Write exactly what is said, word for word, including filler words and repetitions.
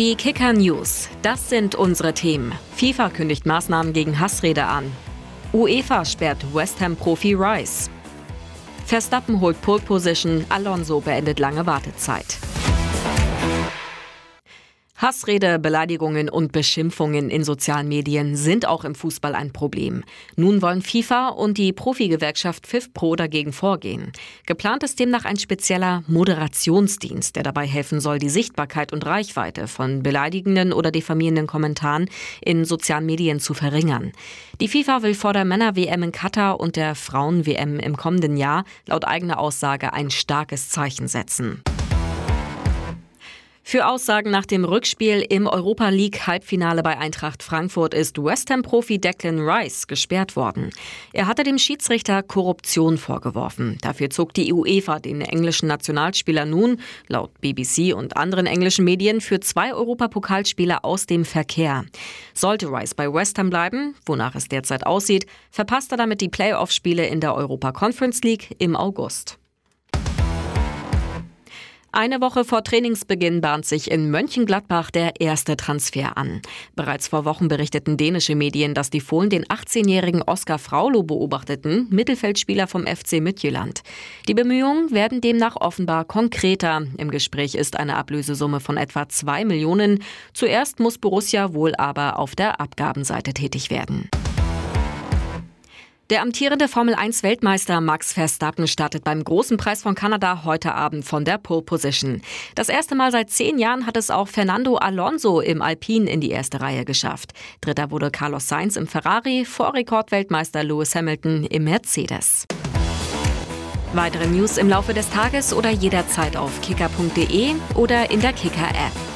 Die Kicker News, das sind unsere Themen. FIFA kündigt Maßnahmen gegen Hassrede an. UEFA sperrt West Ham-Profi Rice. Verstappen holt Pole Position, Alonso beendet lange Wartezeit. Hassrede, Beleidigungen und Beschimpfungen in sozialen Medien sind auch im Fußball ein Problem. Nun wollen FIFA und die Profigewerkschaft FIFPro dagegen vorgehen. Geplant ist demnach ein spezieller Moderationsdienst, der dabei helfen soll, die Sichtbarkeit und Reichweite von beleidigenden oder diffamierenden Kommentaren in sozialen Medien zu verringern. Die FIFA will vor der Männer-W M in Katar und der Frauen-W M im kommenden Jahr laut eigener Aussage ein starkes Zeichen setzen. Für Aussagen nach dem Rückspiel im Europa-League-Halbfinale bei Eintracht Frankfurt ist West Ham-Profi Declan Rice gesperrt worden. Er hatte dem Schiedsrichter Korruption vorgeworfen. Dafür zog die UEFA den englischen Nationalspieler nun, laut B B C und anderen englischen Medien, für zwei Europapokalspiele aus dem Verkehr. Sollte Rice bei West Ham bleiben, wonach es derzeit aussieht, verpasst er damit die Playoff-Spiele in der Europa Conference League im August. Eine Woche vor Trainingsbeginn bahnt sich in Mönchengladbach der erste Transfer an. Bereits vor Wochen berichteten dänische Medien, dass die Fohlen den achtzehnjährigen Oskar Fraulo beobachteten, Mittelfeldspieler vom F C Midtjylland. Die Bemühungen werden demnach offenbar konkreter. Im Gespräch ist eine Ablösesumme von etwa zwei Millionen. Zuerst muss Borussia wohl aber auf der Abgabenseite tätig werden. Der amtierende Formel eins Weltmeister Max Verstappen startet beim Großen Preis von Kanada heute Abend von der Pole Position. Das erste Mal seit zehn Jahren hat es auch Fernando Alonso im Alpine in die erste Reihe geschafft. Dritter wurde Carlos Sainz im Ferrari, vor Rekordweltmeister Lewis Hamilton im Mercedes. Weitere News im Laufe des Tages oder jederzeit auf kicker punkt de oder in der Kicker-App.